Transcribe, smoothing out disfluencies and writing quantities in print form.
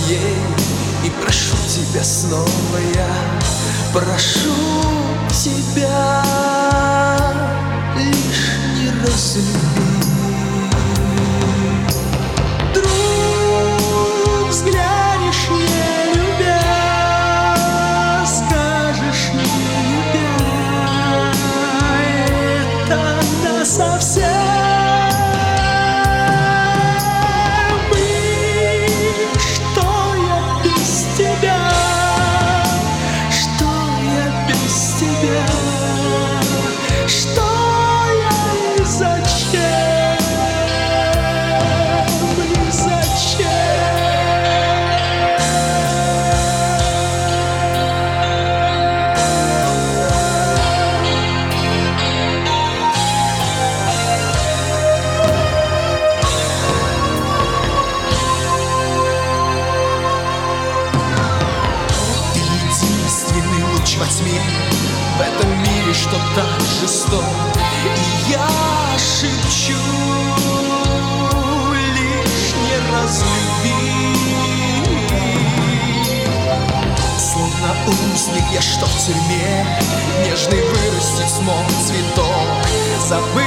твоей. И прошу тебя снова я, прошу тебя, лишь не разлюби. Вдруг взглянешь, не любя, скажешь, не любя, это насовсем. Во тьме, в этом мире, что так жесток, и я шепчу, лишь не разлюби. Словно узник я, что в тюрьме, нежный вырастить смог цветок, забыть